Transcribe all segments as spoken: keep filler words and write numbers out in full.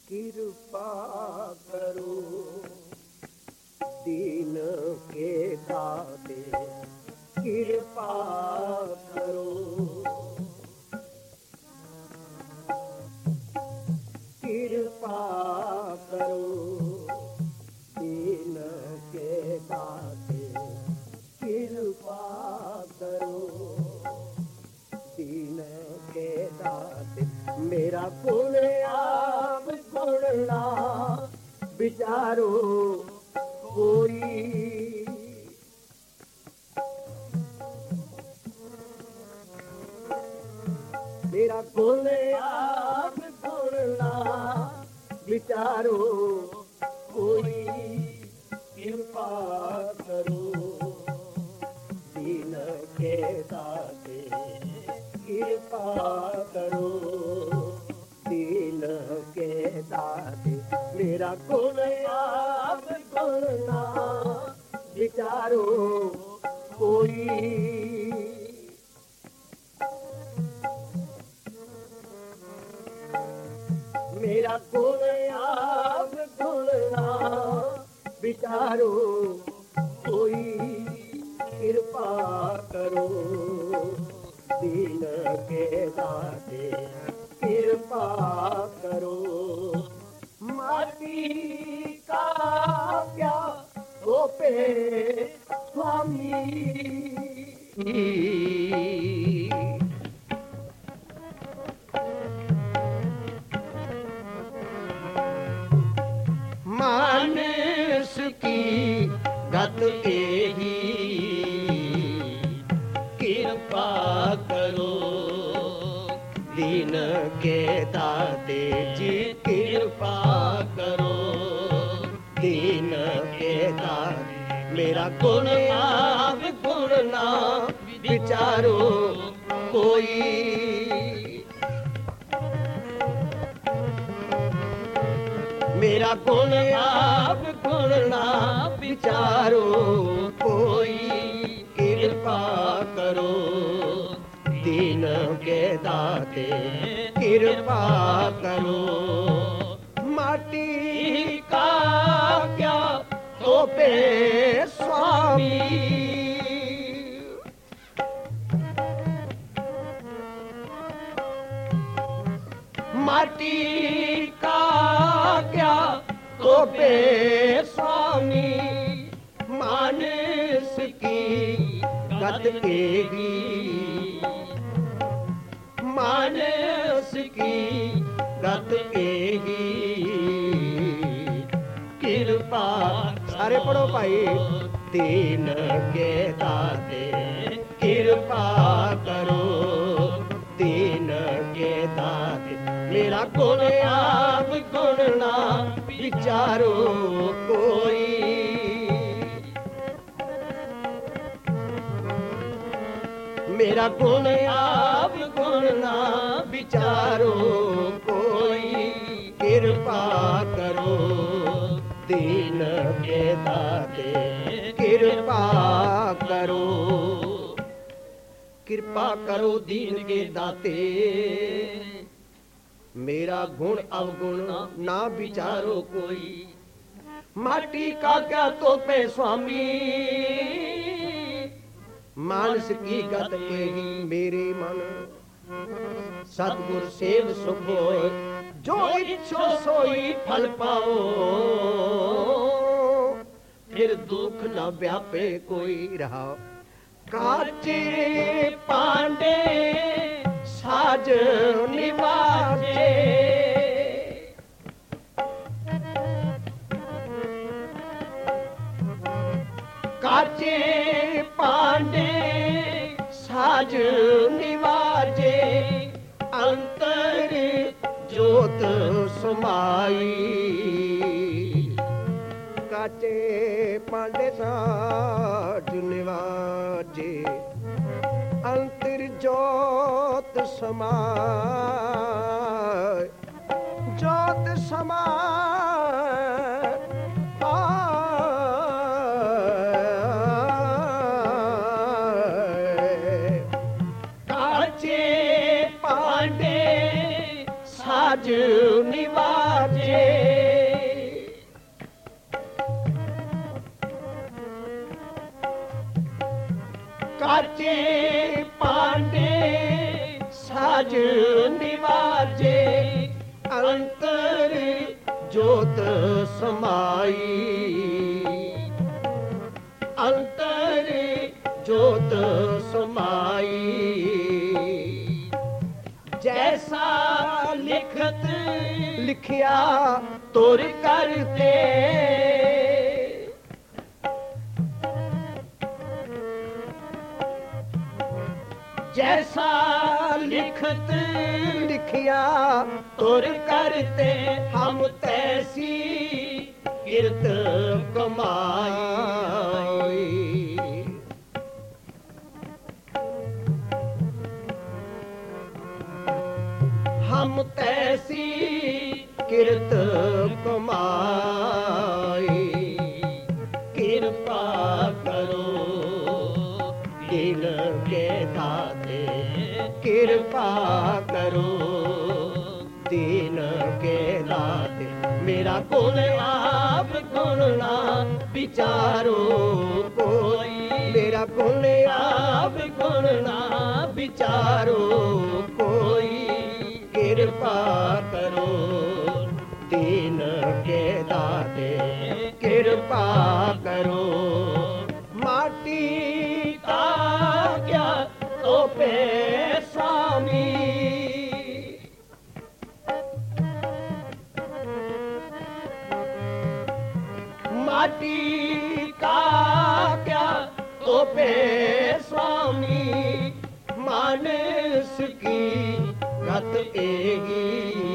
कृपा करो दीन के दाते कृपा करो कृपा करो दीन के दाते कृपा करो दीन के दाते मेरा गुण आप गुण ना विचारो कोई मेरा गुण आप गुण ना विचारो कोई कृपा करो दीन के दाते कृपा करो दीन के दाते मेरा गुण आप गुण ना विचारो कोई मेरा गुण आप गुण ना विचारो कोई कृपा करो दीन के दाते कृपा करो माटी का क्या गोपे स्वामी मानस की गत के ही कृपा करो दीन के दाते जी कृपा करो दीन के दाते मेरा गुण आप गुण ना विचारो कोई मेरा गुण आप गुण ना विचारो कोई कृपा करो दीन के दाते कृपा करो माटी का क्या तोपे स्वामी माटी का क्या तोपे स्वामी मानस की गत केगी मानस की गत केगी कृपा सारे पढ़ो भाई दीन के दाते कृपा करो दीन के दाते मेरा गुण आप गुण ना विचारो कोई मेरा गुण आप गुण ना विचारो कोई कृपा करो दीन के दाते कृपा करो कृपा करो दीन के दाते मेरा गुण अवगुण ना विचारो कोई माटी का क्या तो पे स्वामी मानस की गत के ही मेरे मन सतगुर सेव सुख होए जो इच्छो सोई फल पाओ फिर दुख न व्यापे कोई रहा काचे पांडे साज निवाजे काचे पांडे साज निवाजे अंतर जोत समाई काचे पांडे साज निवाजे अंतर जोत समाय जोत समाय काचे पांडे साज निवाजे ਅੰਤਰ ਜੋਤ ਸਮਾਈ, ਅੰਤਰ ਜੋਤ ਸਮਾਈ। ਜੈਸਾ ਲਿਖਤ ਲਿਖਿਆ ਤੁਰ ਕਰਤੇ, जैसा लिखत लिखिया तुर करते, हम तैसी किरत कमाई। हम तैसी किरत कमाई। कृपा करो दिल के दाते, कृपा करो दीन के दाते। मेरा गुण आप गुण ना विचारो कोई, मेरा गुण आप गुण ना विचारो कोई। कृपा करो दीन के दाते, कृपा करो। माटी का क्या तो पे स्वामी, माटी का क्या तो पे स्वामी। मानस की गत एगी,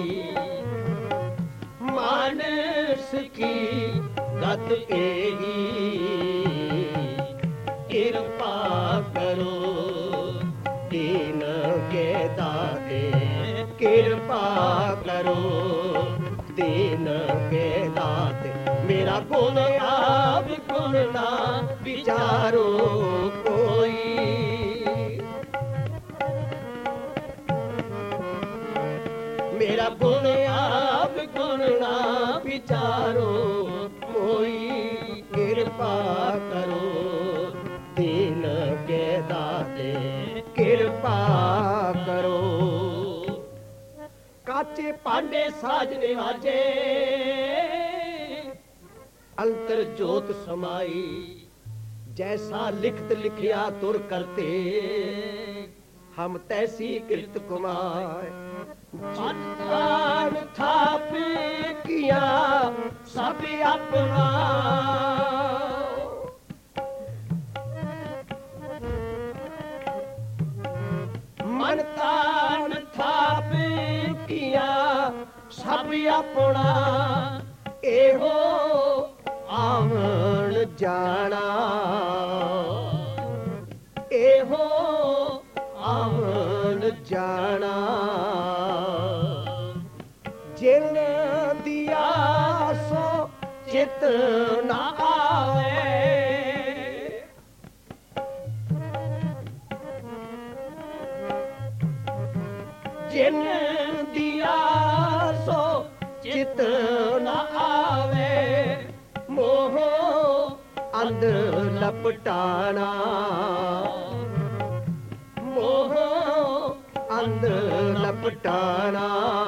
मानस की गत एगी। कृपा करो दीन के दाते, कृपा करो दीन के दाते। मेरा गुण आप गुण ना विचारो कोई, मेरा गुण आप गुण ना विचारो कोई। कृपा करो दीन के दाते, कृपा करो। काचे पांडे साजने वाजे, अंतर जोत समाई। जैसा लिखत लिखिया तुर करते, हम तैसी कृत कुमार। मन थाप किया सब अपना, मन तान थाप किया सब अपना। एहो आवन जाना, एहो आवन जाना। जिन दिया सो चित न आवे, जिन दिया सो चित न आवे। मोह अंध लपटाना, मोह अंध लपटाना।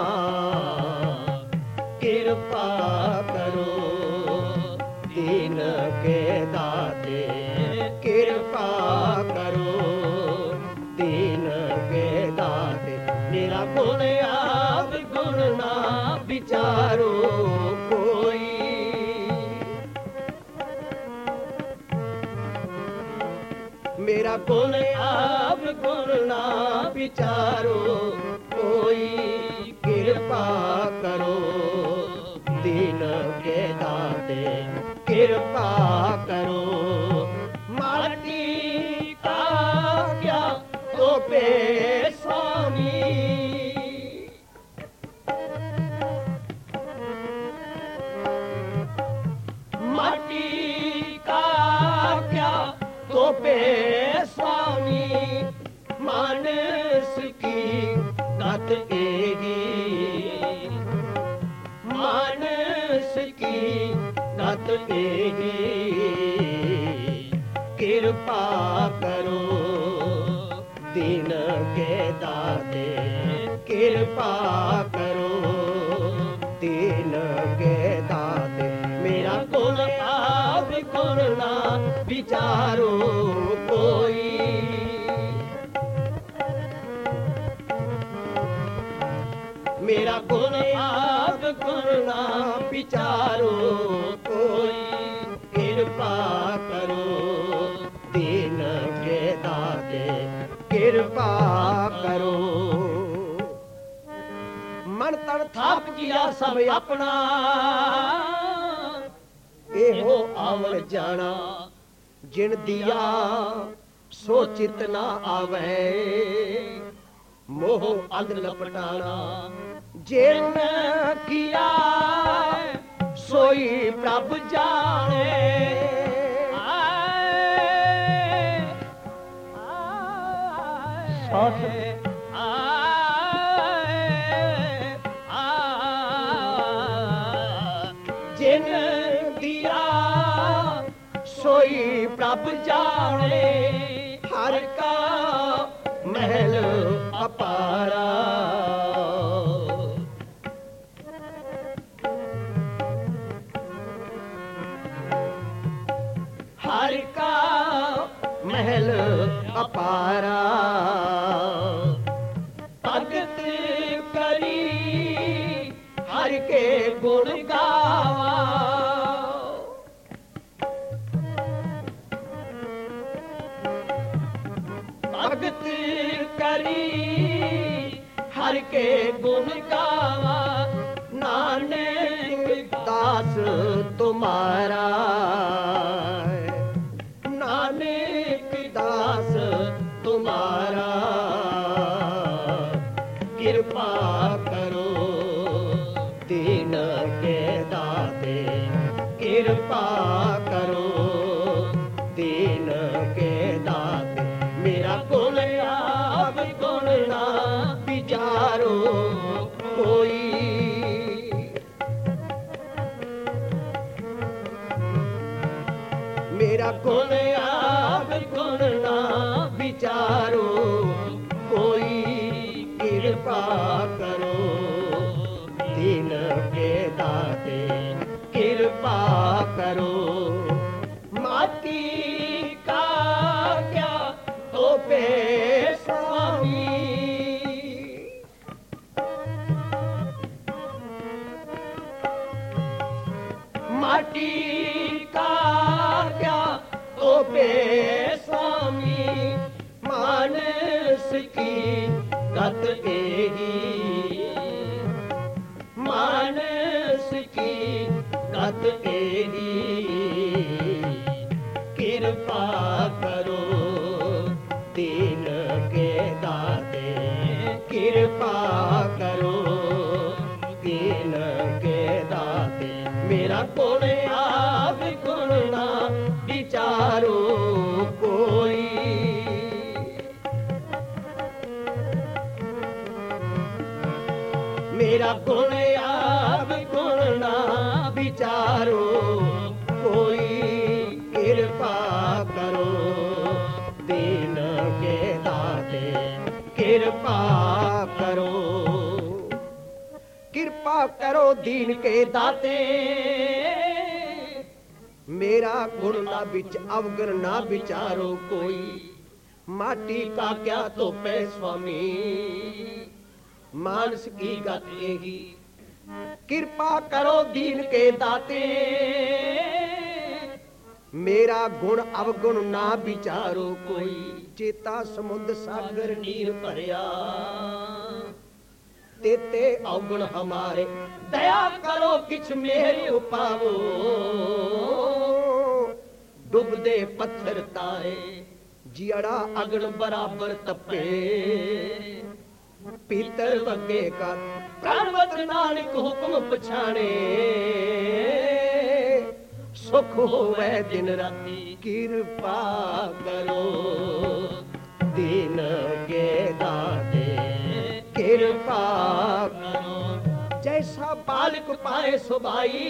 कृपा करो दीन के दाते, कृपा करो दीन के दाते। मेरा गुण आप गुण ना विचारो कोई, मेरा गुण आप गुण ना विचारो कोई। कृपा करो दीन के दाते, कृपा करो। माटी का क्या तो पे स्वामी, माटी का क्या तो पे स्वामी। मानस की गत एगी, मानस की गत एगी। कृपा करो दीन के दाते, कृपा करो मेरा गुण आप गुण ना विचारो कोई, कृपा करो दीन के दाते, कृपा करो। मन तन थाप किया सब अपना, एहो आवन जाना जिन दिया सो चित ना आवे, मोह अंध लपटाना जिन किया सोई प्रभ जाने। जिन दिया सोई प्रभ जाने, हर का महल अपारा। हर का महल अपारा, भगत करी हर के गुण गावा। भगत करी हर के गुण गावा, नानक दास तुम्हारा। नानक दास तुम्हारा, कृपा करो दीन के दाते, कृपा करो दीन के दाते। मेरा गुण आप गुण ना विचारो कोई, मेरा गुण आप गुण ना विचारो कोई, कृपा करो दीन के दाते, कृपा करो। माटी का क्या तो पे स्वामी, माटी का क्या तो पे स्वामी, मानस की गत एही, मानस की गत एही। कृपा करो दीन के दाते, कृपा करो दीन के दाते। मेरा गुण आप गुण ना विचारो कोई, मेरा गुण आप गुण ना विचारो कोई, कृपा करो दीन के दाते, कृपा करो। कृपा करो दीन के दाते, मेरा गुण ना बिच अवगुण ना विचारो कोई। माटी का क्या तो पे स्वामी, मानस की गत एही। कृपा करो दीन के दाते, मेरा गुण अवगुण ना विचारो कोई। चेता समुद्र सागर नीर भरिया, तेते अवगुण हमारे। दया करो किछ मेरे उपावो, डुबदे पत्थर तारे जियड़ा अगन बराबर तपे। पीतर वगे का प्राणवत नानक हुक्म पछाणे, सुख होवे दिन राती। कृपा करो दीन के दाते, कृपा करो। जैसा बालक पाए सुबाई,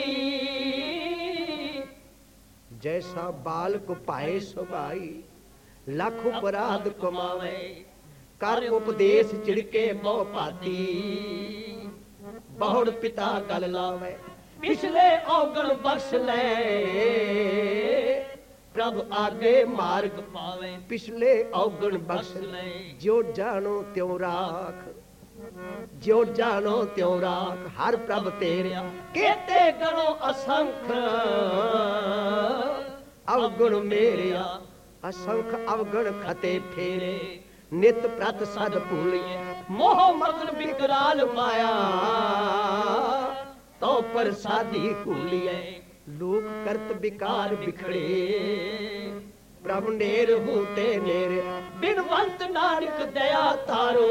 जैसा बालक पाए सुबाई। लख अपराध कमावे, कर उपदेश चिड़के बहु भाती। बहुड़ पिता गल लावे, पिछले औगण बख्श ले। प्रभ आगे मार्ग पावे, पिछले औगण बख्श ले। जो जानो त्यों राख, जो जानो त्यों राख हर प्रभ तेरा केते गणो असंख अवगुण मेरिया असंख अवगुण खते फेरे नित प्रत सद भूलिए मोह मगन विकराल माया तो प्रसादी भूलिए लोक करत विकार बिखड़े प्रभु नेर हूते नेरे बिनवंत नानक दया तारो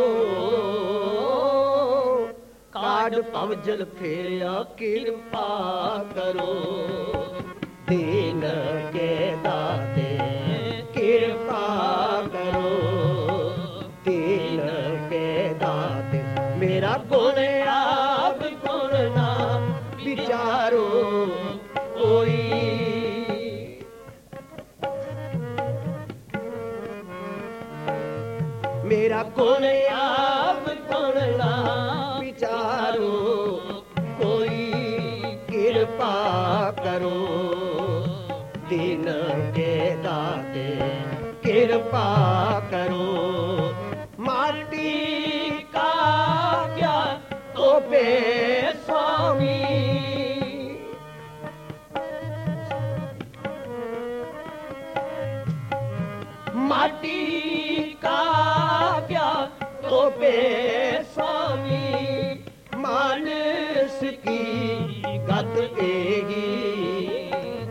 काड पव जल फेरिया कृपा करो दीन के दाते कृपा करो दीन के दाते मेरा गुण आप गुण ना विचारो कोई मेरा गुण आप गुण ना विचारो कोई कृपा करो दीन के दाते कृपा करो माटी का क्या तो पे स्वामी माटी का क्या तो पे स्वामी मानस की गत एगी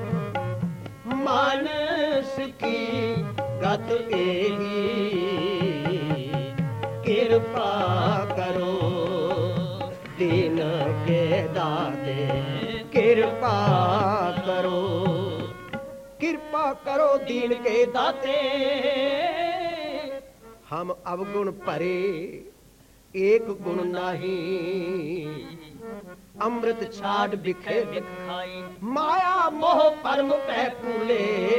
मानस की गत एगी कृपा करो दीन के दाते कृपा करो कृपा करो दीन के दाते हम अवगुण परे एक गुण नाही अमृत छाड़ बिखे बिखाई माया मोह परम पै फूले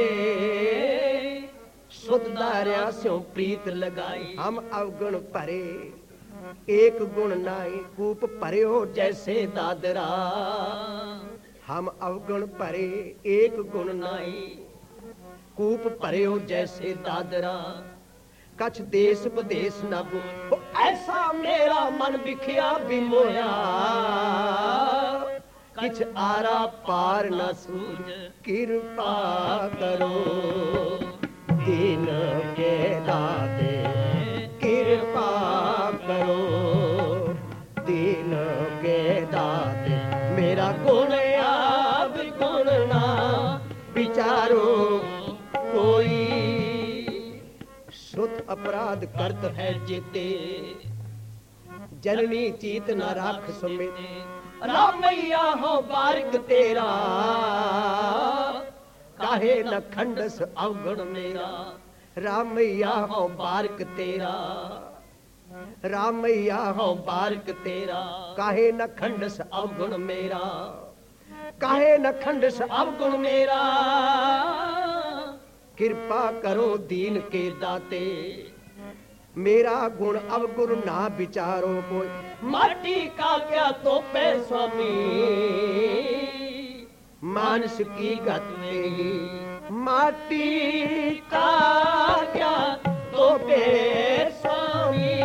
सुध दारिया स्यों प्रीत लगाई हम अवगुण परे एक गुण नाही कूप परे हो जैसे दादरा हम अवगुण परे एक गुण नाही कूप परे हो जैसे दादरा कछ देश विदेश न हो ऐसा मेरा मन बिखिया बिमोया किछ आरा पार न सूझ कृपा करो दीन के दाते कृपा करो दीन के दाते मेरा गुण आप गुण ना विचारो कोई सुत अपराध करत है जेते जननी चीत न राख समेते रामैया हो बारिक तेरा काहे न खंडस अवगुण मेरा रामैया हो बारिक तेरा रामैया हो बारिक तेरा काहे न खंडस अवगुण मेरा काहे न खंडस अवगुण मेरा कृपा करो दीन के दाते मेरा गुण अवगुण ना विचारो कोई माटी का क्या तो पे स्वामी मानस की गत में माटी का क्या तो पे स्वामी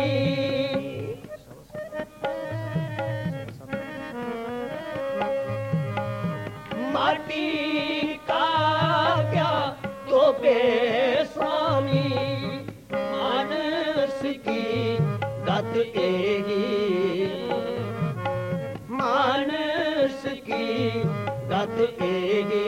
माटी का क्या तो पे स्वामी मानस की गत एगी मानस की गत एगी